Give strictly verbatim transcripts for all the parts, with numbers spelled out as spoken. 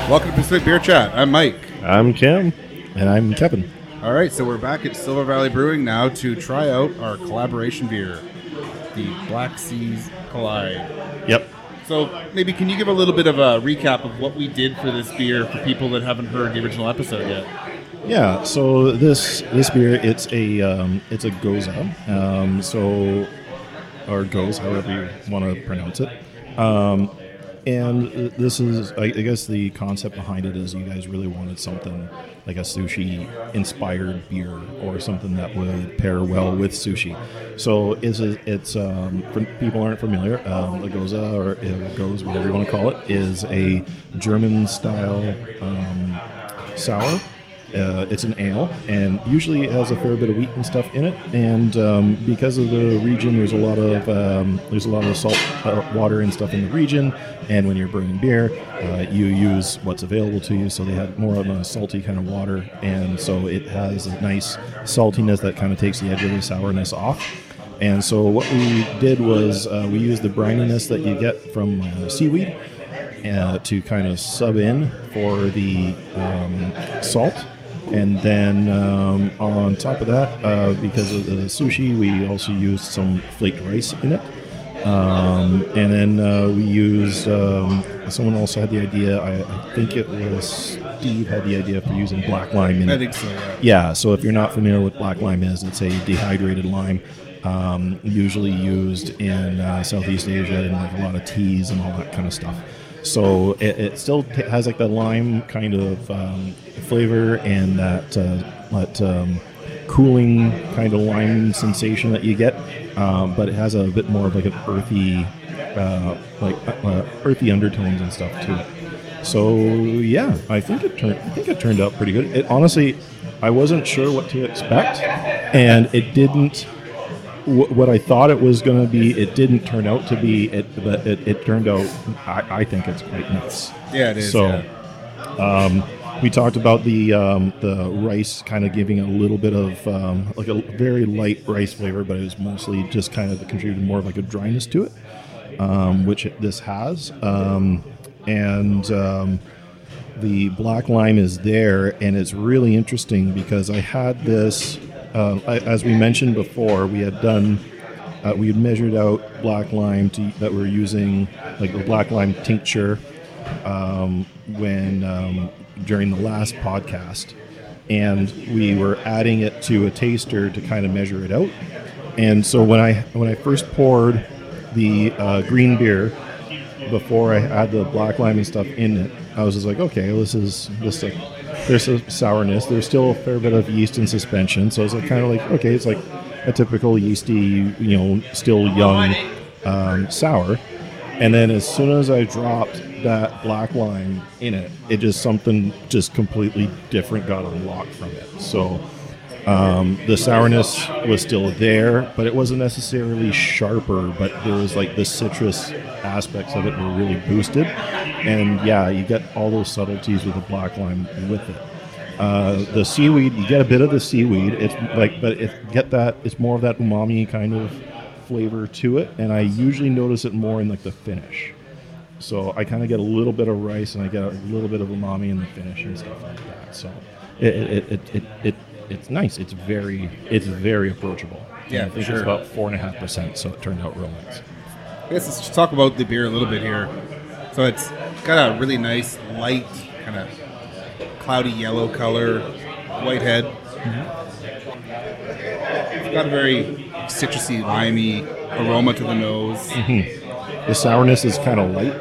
Welcome to Pacific Beer Chat. I'm Mike. I'm Kim. And I'm Kevin. All right, so we're back at Silver Valley Brewing now to try out our collaboration beer, the Black Seas Collide. Yep. So maybe can you give a little bit of a recap of what we did for this beer for people that haven't heard the original episode yet? Yeah, so this this beer, it's a um, it's a Goza, um, so or Goes, however you want to pronounce it. Um, and this is, I, I guess, the concept behind it is you guys really wanted something like a sushi-inspired beer or something that would pair well with sushi. So it's a, it's um, for people who aren't familiar, um, the Goza or uh, Goes, whatever you want to call it, is a German-style um, sour. Uh, it's an ale, and usually it has a fair bit of wheat and stuff in it. And um, because of the region, there's a lot of um, there's a lot of salt uh, water and stuff in the region. And when you're brewing beer, uh, you use what's available to you. So they had more of a salty kind of water, and so it has a nice saltiness that kind of takes the edge of the sourness off. And so what we did was uh, we used the brininess that you get from uh, seaweed uh, to kind of sub in for the um, salt. And then um, on top of that, uh, because of the sushi, we also used some flaked rice in it. Um, and then uh, we used, um, someone also had the idea, I, I think it was Steve had the idea for using black lime in it. I think so, yeah. Yeah, so if you're not familiar with black lime is, it's a dehydrated lime, um, usually used in uh, Southeast Asia in like a lot of teas and all that kind of stuff. So it, it still t- has like that lime kind of um, flavor and that uh, that um, cooling kind of lime sensation that you get, um, but it has a bit more of like an earthy, uh, like uh, earthy undertones and stuff to it. So yeah, I think it turned I think it turned out pretty good. It honestly, I wasn't sure what to expect, and it didn't. What I thought it was going to be, it didn't turn out to be. It, but it, it turned out. I, I think it's quite nice. Yeah, it is. So, yeah. um, we talked about the um, the rice kind of giving a little bit of um, like a very light rice flavor, but it was mostly just kind of contributed more of like a dryness to it, um, which it, this has. Um, and um, the black lime is there, and it's really interesting because I had this. Uh, as we mentioned before, we had done, uh, we had measured out black lime to, that we're using, like the black lime tincture, um, when um, during the last podcast, and we were adding it to a taster to kind of measure it out. And so when I when I first poured the uh, green beer, before I had the black lime and stuff in it, I was just like, okay, this is this like. There's a sourness. There's still a fair bit of yeast in suspension. So it's like kind of like, okay, it's like a typical yeasty, you know, still young um, sour. And then as soon as I dropped that black lime in it, it just something just completely different got unlocked from it. So um, the sourness was still there, but it wasn't necessarily sharper, but there was like the citrus aspects of it were really boosted. And yeah, you get all those subtleties with the black lime with it. Uh, the seaweed, you get a bit of the seaweed. It's like, but it get that. It's more of that umami kind of flavor to it, and I usually notice it more in like the finish. So I kind of get a little bit of rice, and I get a little bit of umami in the finish and stuff like that. So it it it it, it it's nice. It's very it's very approachable. Yeah, and I think for it's sure. about four and a half percent. So it turned out real nice. I guess let's just talk about the beer a little bit here. So it's got a really nice, light, kind of cloudy yellow color, white head. Mm-hmm. It's got a very citrusy, limey aroma to the nose. Mm-hmm. The sourness is kind of light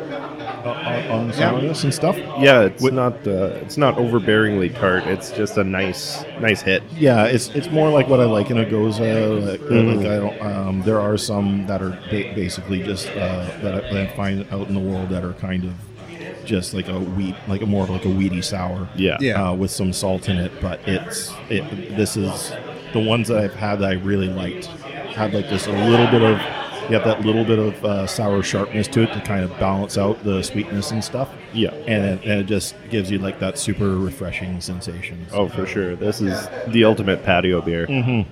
uh, on the sourness yeah. and stuff. Yeah, it's With, not uh, it's not overbearingly tart. It's just a nice nice hit. Yeah, it's it's more like what I like in a Goza. Like, mm-hmm. like I don't, um, there are some that are ba- basically just uh, that, I, that I find out in the world that are kind of just like a wheat, like a more of like a weedy sour. Yeah, yeah. Uh, with some salt in it. But it's it. This is the ones that I've had that I really liked. Had like this a little bit of. You have that little bit of uh, sour sharpness to it to kind of balance out the sweetness and stuff. Yeah. And it, and it just gives you like that super refreshing sensation. Oh, for sure. This is the ultimate patio beer. Mm-hmm.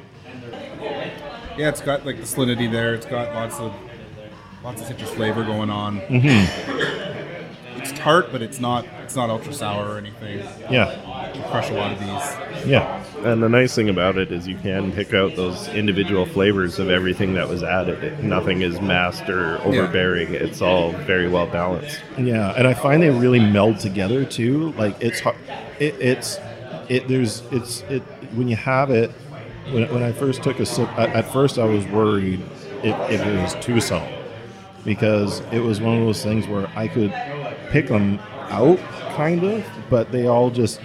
Yeah, it's got like the salinity there. It's got lots of lots of citrus flavor going on. Mm-hmm. It's tart, but it's not it's not ultra sour or anything. Yeah, You crush a lot of these. yeah, And the nice thing about it is you can pick out those individual flavors of everything that was added. It, nothing is masked or overbearing. It's all very well balanced. yeah. And I find they really meld together too. Like it's hard. It, it's it. There's it's it when you have it. When, when I first took a sip, at, at first I was worried if, if it was too subtle, because it was one of those things where I could pick them out, kind of, but they all just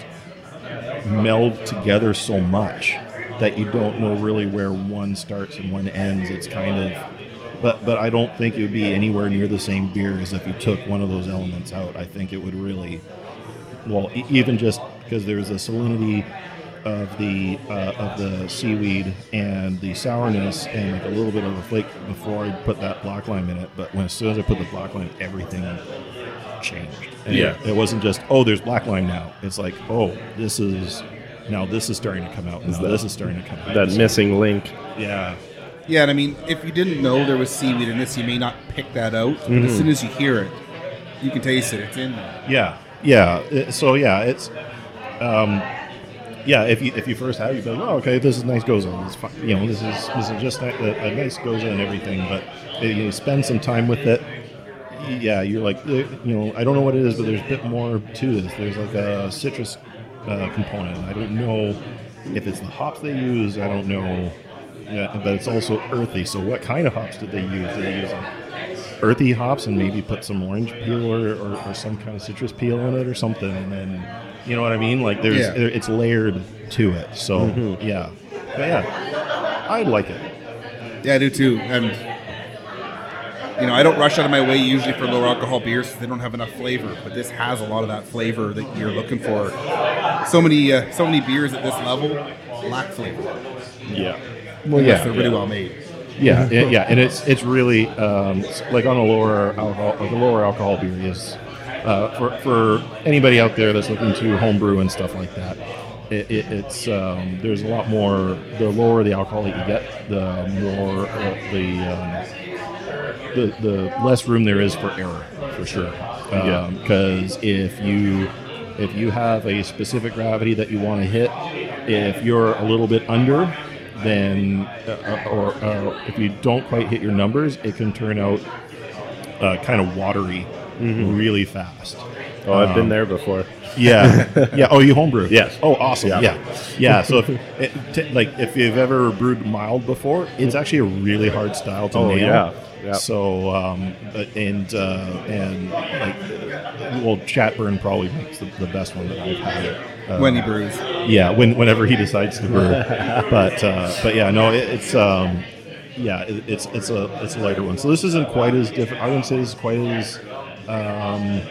meld together so much that you don't know really where one starts and one ends. It's kind of, but but I don't think it would be anywhere near the same beer as if you took one of those elements out. I think it would really, well, e- even just because there's a salinity of the uh, of the seaweed and the sourness and like a little bit of a flake before I put that black lime in it. But when as soon as I put the black lime, everything changed. And Yeah. it, it wasn't just, oh, there's black lime now. It's like, oh, this is now this is starting to come out. Now that- this is starting to come out. That missing link. Yeah, Yeah, and I mean, if you didn't know there was seaweed in this, you may not pick that out. But as soon as you hear it, you can taste it. It's in there. yeah, yeah. It- so yeah, it's. Um, Yeah, if you if you first have, it, you'd be like, oh, okay, this is nice goza. It's fine. You know, this is this is just a, a nice goza and everything. But uh, you spend some time with it. Yeah, you're like, uh, you know, I don't know what it is, but there's a bit more to this. There's like a citrus uh, component. I don't know if it's the hops they use. I don't know, yeah, but it's also earthy. So what kind of hops did they use? Did they use like earthy hops and maybe put some orange peel or, or, or some kind of citrus peel in it or something, and then you know what I mean? Like there's Yeah. there, it's layered to it. So yeah, but yeah, I like it. Yeah, I do too. And you know, I don't rush out of my way usually for lower alcohol beers because they don't have enough flavor. But this has a lot of that flavor that you're looking for. So many, uh, so many beers at this level lack flavor. Yeah. Well, Unless yeah, they're really yeah. well made. Yeah, yeah, yeah, and it's it's really um, it's like on a lower alcohol, like a lower alcohol beer is uh, for for anybody out there that's looking to homebrew and stuff like that. It, it, it's um, there's a lot more. The lower the alcohol that you get, the more uh, the um, the the less room there is for error, for sure. Yeah. Because if you if you have a specific gravity that you want to hit, if you're a little bit under, then uh, or uh, if you don't quite hit your numbers, it can turn out uh, kind of watery really fast. Oh, I've been Um, there before. Yeah, yeah. Oh, you homebrew? Yes. Oh, awesome. Yeah. Yeah, yeah. So, if, it, t- like, if you've ever brewed mild before, it's actually a really hard style to Oh, nail. yeah. Yeah. So, um, but- and uh, and like, well, Chatburn probably makes the, the best one that I've had. Uh, When he brews. yeah, when whenever he decides to brew. but uh, but yeah, no, it, it's um, yeah, it, it's it's a it's a lighter one. So this isn't quite as different. I wouldn't say this is quite as um,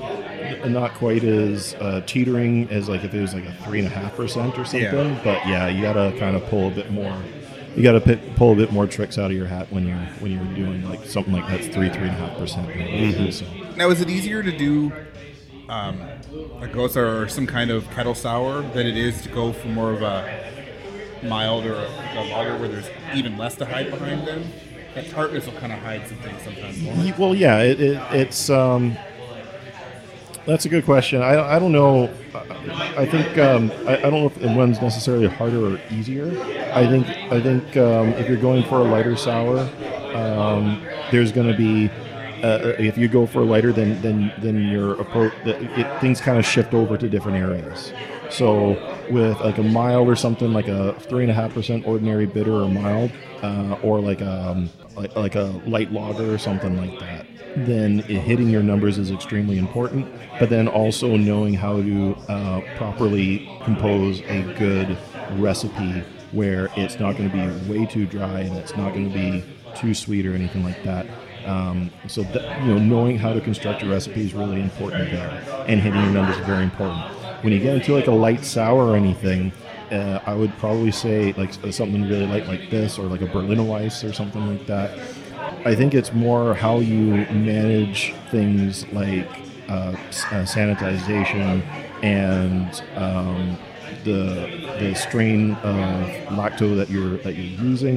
not quite as uh, teetering as like if it was like a three and a half percent or something. Yeah. But yeah, you gotta kind of pull a bit more. You gotta p- pull a bit more tricks out of your hat when you're when you're doing like something like that's three three and a half percent. So Now, is it easier to do um, a Gose or some kind of kettle sour than it is to go for more of a mild or a, a lager where there's even less to hide behind them? That tartness will kind of hide some things sometimes. won't it? Ye- Well, yeah, it, it, it's um, that's a good question. I, I don't know. I, I think um, I, I don't know if one's necessarily harder or easier. I think I think um, if you're going for a lighter sour, um, there's going to be uh, if you go for a lighter, then then then your approach it, it, things kind of shift over to different areas. So with like a mild or something like a three and a half percent ordinary bitter or mild, uh, or like a like, like a light lager or something like that, then it, hitting your numbers is extremely important. But then also knowing how to uh, properly compose a good recipe where it's not going to be way too dry and it's not going to be too sweet or anything like that. Um, so that, you know, knowing how to construct your recipe is really important there, and hitting your numbers is very important. When you get into like a light sour or anything, uh, I would probably say like something really light like this, or like a Berliner Weiss or something like that. I think it's more how you manage things like uh, s- uh, sanitization and um, the the strain of lacto that you're that you're using,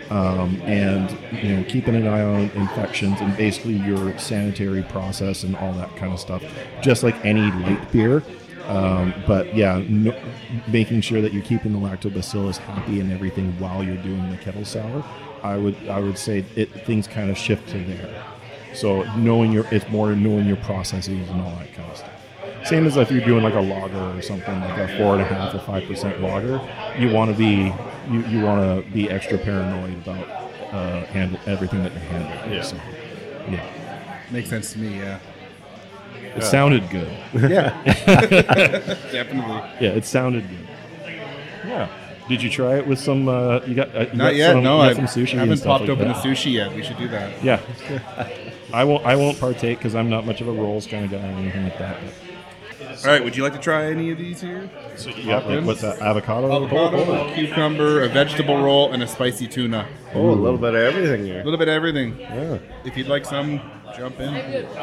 um, and you know keeping an eye on infections and basically your sanitary process and all that kind of stuff, just like any light beer. Um, but yeah, no, making sure that you're keeping the lactobacillus happy and everything while you're doing the kettle sour, I would I would say it things kind of shift to there. So knowing your it's more knowing your processes and all that kind of stuff. Same as if you're doing like a lager or something like a four and a half or five percent lager, you want to be you, you want to be extra paranoid about uh, handle everything that you're handling. Yeah. So, yeah. Makes sense to me. Yeah. It sounded good. Yeah. Definitely. Yeah, it sounded good. Yeah. Did you try it with some? Uh, you got uh, you Not got yet. Some, No, you I got some sushi. and haven't stuff popped like open that. the sushi yet. We should do that. Yeah. I won't. I won't partake because I'm not much of a rolls kind of guy or anything like that. All right. Would you like to try any of these here? So you got like, what's that? Avocado. Avocado, a cucumber, a vegetable roll, and a spicy tuna. Oh, a little bit of everything A here. little bit of everything. Yeah. If you'd like some, jump in.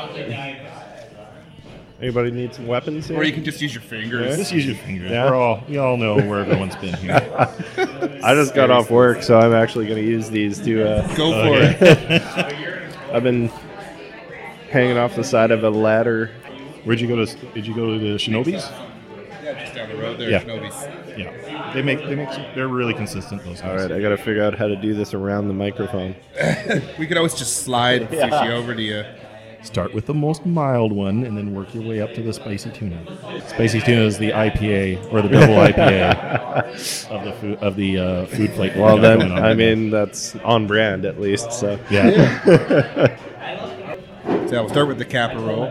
Anybody need some weapons here? Or you can just use your fingers. Just use your fingers. Yeah. We're all. We all know where everyone's been here. I just got off work, so I'm actually going to use these to. Uh, Go for Okay. it. I've been hanging off the side of a ladder. Where'd you go to? Did you go to the Shinobis? Yeah, just down the road there. Yeah. Shinobi's. Yeah. They make. They make. Some, they're really consistent. Those All guys. right, I got to figure out how to do this around the microphone. We could always just slide sushi over to you. Start with the most mild one and then work your way up to the spicy tuna. Spicy tuna is the I P A or the double I P A of the food of the uh, food plate. Well, we got then, going on I right mean, that's on brand at least. So now. yeah. So yeah, we'll start with the Kappa roll.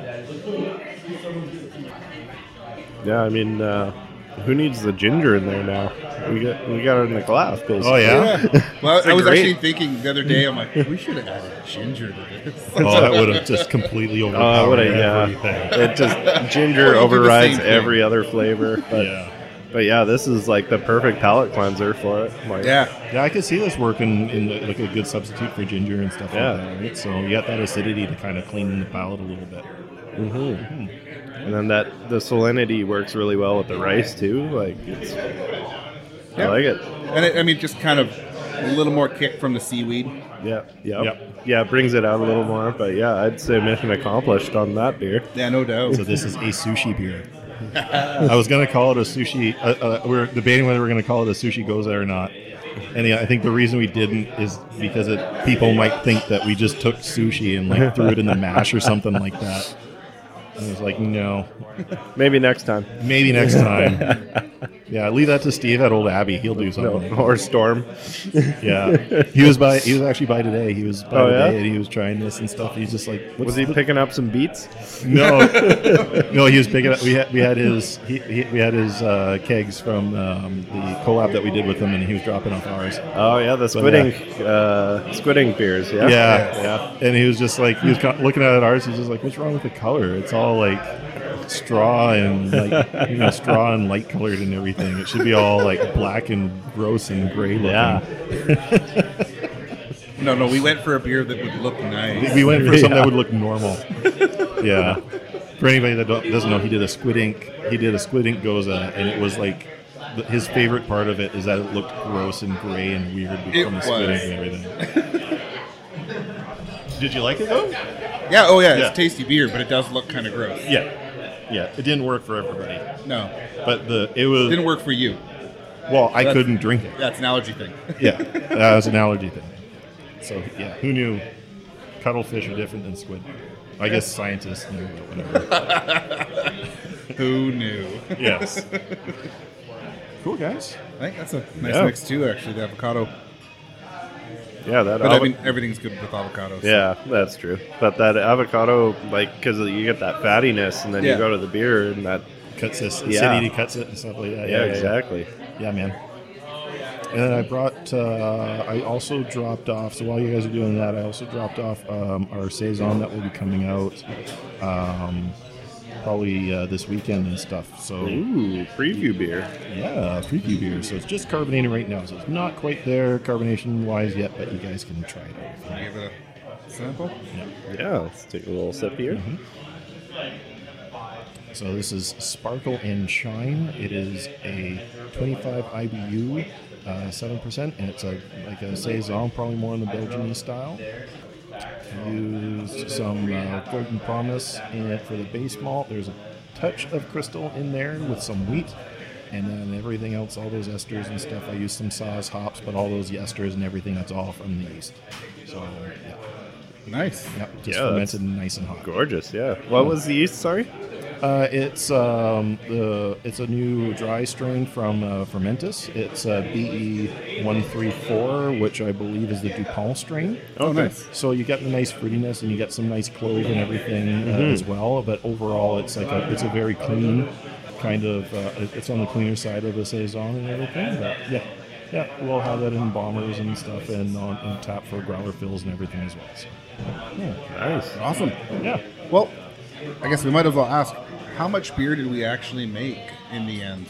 yeah, I mean, uh, who needs the ginger in there now? We got we got it in the glass. Basically. Oh yeah. Well, I was great- actually thinking the other day, I'm like, we should have added ginger to this. Oh, that would have just completely Uh, overpowered what a, yeah. everything. It just Or ginger you do the overrides same thing. every other flavor. But Yeah. but yeah, this is like the perfect palate cleanser for it. Like, Yeah. Yeah, I could see this working in the, like a good substitute for ginger and stuff Yeah. like that, right? So you got that acidity to kind of clean the palate a little bit. and then that the salinity works really well with the rice too. Like it's, I Yeah. like it. And it, I mean, just kind of a little more kick from the seaweed. Yeah, yeah, Yep. yeah. It brings it out a little more. But yeah, I'd say mission accomplished on that beer. Yeah, no doubt. So this is a sushi beer. I was gonna call it a sushi. Uh, uh, we we're debating whether we're gonna call it a sushi goza or not. And yeah, I think the reason we didn't is because it, people might think that we just took sushi and like threw it in the mash or something like that. And I was like, no, Maybe next time. maybe next time. Yeah, leave that to Steve at Old Abbey. He'll do something. No, or Storm. Yeah, he was by. He was actually by today. He was by Oh, yeah? today, and he was trying this and stuff. He's just like, what's Was he the- picking up some beats? No, no, he was picking up. We had we had his he, he, we had his uh, kegs from um, the collab that we did with him, and he was dropping off ours. Oh yeah, the squid yeah. ink, uh, squid ink beers. Yeah, Yeah, yeah. And he was just like he was co- looking at ours. He's just like, what's wrong with the color? It's all like straw and like you know straw and light colored and everything. It should be all like black and gross and gray looking. Yeah. No, no, we went for a beer that would look nice. We went for something Yeah. that would look normal. Yeah. For anybody that don't, doesn't know, he did a squid ink. He did a squid ink goza, and it was like the, his favorite part of it is that it looked gross and gray and weird It from the squid was. ink and everything. Did you like it though? Yeah, oh yeah, it's Yeah. tasty beer, but it does look kind of gross. Yeah. Yeah. It didn't work for everybody, No, but the it was didn't work for you. well. I That's- couldn't drink it. That's an allergy thing. Yeah, that was an allergy thing. So yeah, who knew? Cuttlefish are different than squid. I guess scientists knew, but whatever. Who knew? Yes. Cool guys. I think that's a nice Yeah. mix too, actually, the avocado. Yeah, that. But I avo- mean, everything's good with avocados. yeah, that's true. But that avocado, like, because you get that fattiness, and then Yeah. you go to the beer, and that. Cuts this. Yeah. Acidity cuts it and stuff like that. Yeah, exactly. Yeah, man. And then I brought, uh, I also dropped off, so while you guys are doing that, I also dropped off um, our Saison that will be coming out um, probably uh, this weekend and stuff. So, Ooh, preview beer. yeah, preview beer. So it's just carbonated right now. So it's not quite there carbonation-wise yet, but you guys can try it out. Can I give it a sample? Yeah, let's take a little sip here. So this is Sparkle and Shine. It is a twenty-five I B U uh, seven percent, and it's a like a saison, probably more in the Belgian style. Used some uh, Golden Promise in it for the base malt. There's a touch of crystal in there with some wheat, and then everything else, all those esters and stuff. I used some Saaz hops, but all those esters and everything, that's all from the yeast. So, yeah. Nice. Yep, just Yeah, fermented nice and hot. Gorgeous, yeah. What was the yeast, sorry? Uh, it's um, the it's a new dry strain from uh, Fermentus. It's uh, B E one thirty-four, which I believe is the Dupont strain. Oh, nice. So you get the nice fruitiness, and you get some nice clove and everything uh, Mm-hmm. as well. But overall, it's like a, it's a very clean kind of. Uh, it- it's on the cleaner side of the saison and everything. But yeah, yeah, we'll have that in bombers and stuff, and on and tap for growler fills and everything as well. So, yeah. Nice. Awesome. yeah. Well, I guess we might as well ask, how much beer did we actually make in the end?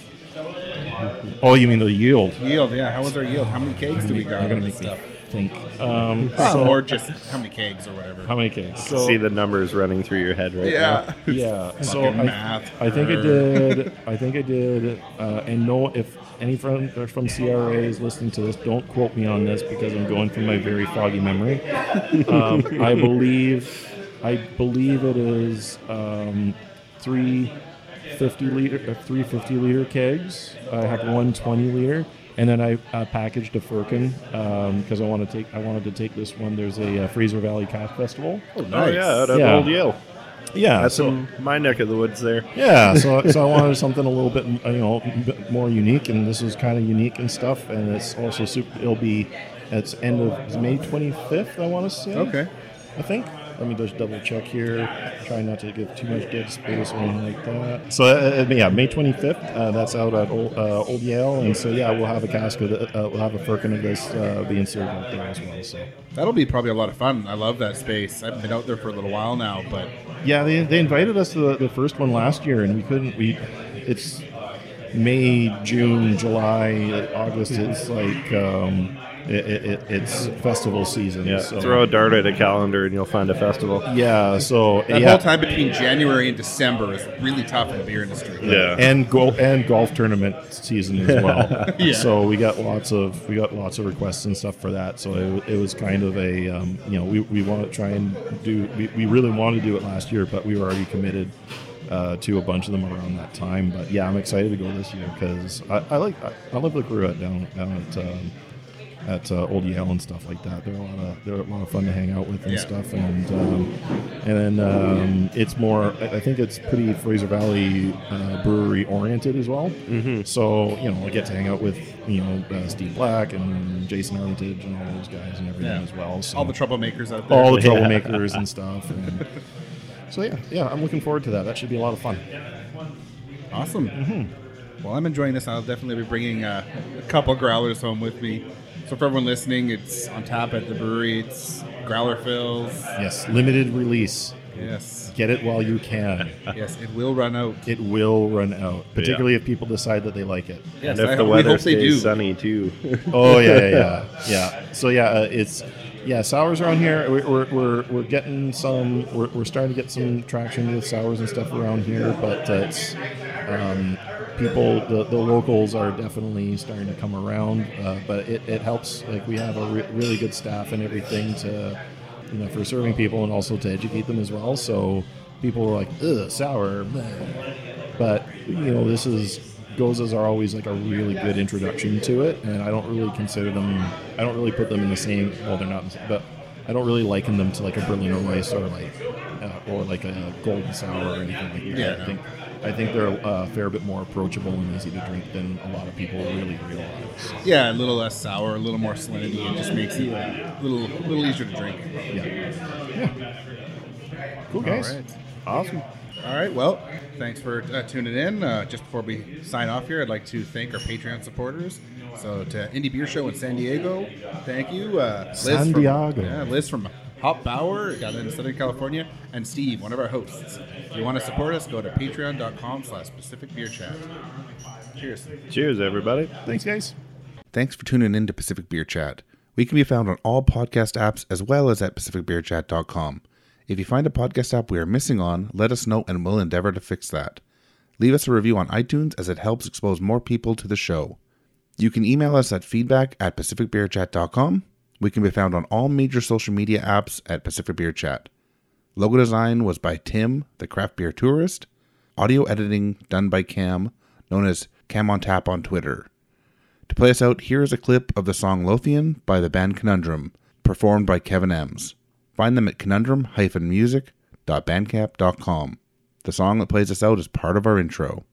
Oh, you mean the yield? Yield, yeah. How was our yield? How many kegs do we got? You're gonna on make this me stuff? think. Um, Ah, so, or just how many kegs or whatever. how many kegs? So, See the numbers running through your head right yeah. yeah. So Fucking I, math. I think I did. I think I did. Uh, and no, if any from from C R A is listening to this, don't quote me on this because I'm going from my very foggy memory. Um, I believe. I believe it is um, three fifty liter, uh, three fifty liter kegs. I have one twenty liter. And then I uh, packaged a Firkin because I want to take. I wanted to take this one. There's a uh, Fraser Valley Cask Festival. Oh, now. nice. Oh, yeah, out of Yeah. Old Yale. Yeah, That's so in my neck of the woods there. yeah, so so I wanted something a little bit you know a bit more unique, and this is kind of unique and stuff. And it's also super. It'll be it's end of it's May twenty-fifth. I want to say. Okay. I think. Let me just double check here. Try not to give too much dead space or anything like that. So uh, yeah, May twenty-fifth. Uh, that's out at Old, uh, Old Yale, and so yeah, we'll have a cask of the, uh, we'll have a Firkin of this uh, being served out there as well. So That'll be probably a lot of fun. I love that space. I've been out there for a little while now, but yeah, they, they invited us to the, the first one last year, and we couldn't. We it's May, June, July, August. It's like um, it, it, it's festival season. Yeah, so. throw a dart at a calendar and you'll find a festival. Yeah, so that yeah, whole time between January and December is really tough in the beer industry. Yeah. and go and golf tournament season as well. Yeah. So we got lots of we got lots of requests and stuff for that. So it, it was kind of a um, you know we, we want to try and do we, we really wanted to do it last year, but we were already committed uh, to a bunch of them around that time. But yeah, I'm excited to go this year because I, I like I, I love the crew at down down at. Um, at uh, Old Yale and stuff like that. They're a lot of they're a lot of fun to hang out with and Yeah. stuff. And um, and then um, it's more. I I think it's pretty Fraser Valley uh, brewery oriented as well. Mm-hmm. So you know, I get to hang out with you know uh, Steve Black and Jason Armitage and all those guys and everything Yeah. as well. So All the troublemakers out there. all the troublemakers and stuff. And so yeah, yeah, I'm looking forward to that. That should be a lot of fun. Awesome. Mm-hmm. Well, I'm enjoying this. I'll definitely be bringing uh, a couple growlers home with me. So for everyone listening, it's on tap at the brewery. It's growler fills. Yes, limited release. Yes. Get it while you can. Yes, it will run out. It will run out, particularly if people decide that they like it. Yes, And if I the ho- we weather hope they do. stays sunny too. Oh yeah, yeah, yeah, yeah. So yeah, uh, it's yeah, sours around here. We're we're, we're, we're getting some. We're, we're starting to get some traction with sours and stuff around here, but uh, it's um, people. The, the locals are definitely starting to come around, uh, but it, it helps. Like we have a re- really good staff and everything to you know for serving people and also to educate them as well. So people were like, ugh, sour, bleh. But you know this is. Gozas are always like a really good introduction to it, and I don't really consider them. I don't really put them in the same. Well, they're not, but I don't really liken them to like a Berliner Weiss or like uh, or like a Golden Sour or anything like that. Yeah, I no. think I think they're a fair bit more approachable and easy to drink than a lot of people really realize. Yeah, a little less sour, a little more salinity. It just makes it a little, little easier to drink. Yeah, yeah. Cool guys. All right. Awesome. All right. Well, thanks for uh, tuning in. Uh, just before we sign off here, I'd like to thank our Patreon supporters. So to Indie Beer Show in San Diego, thank you. Uh, Liz San from, Diego. Yeah, Liz from Hop Bauer down in Southern California, and Steve, one of our hosts. If you want to support us, go to patreon.com slash Pacific Beer Chat. Cheers. Cheers, everybody. Thanks, guys. Thanks for tuning in to Pacific Beer Chat. We can be found on all podcast apps as well as at pacific beer chat dot com. If you find a podcast app we are missing on, let us know and we'll endeavor to fix that. Leave us a review on iTunes as it helps expose more people to the show. You can email us at feedback at pacific beer chat dot com. We can be found on all major social media apps at Pacific Beer Chat. Logo design was by Tim, the craft beer tourist. Audio editing done by Cam, known as Cam on Tap on Twitter. To play us out, here is a clip of the song Lothian by the band Conundrum, performed by Kevin Ems. Find them at conundrum dash music dot bandcamp dot com. The song that plays us out is part of our intro.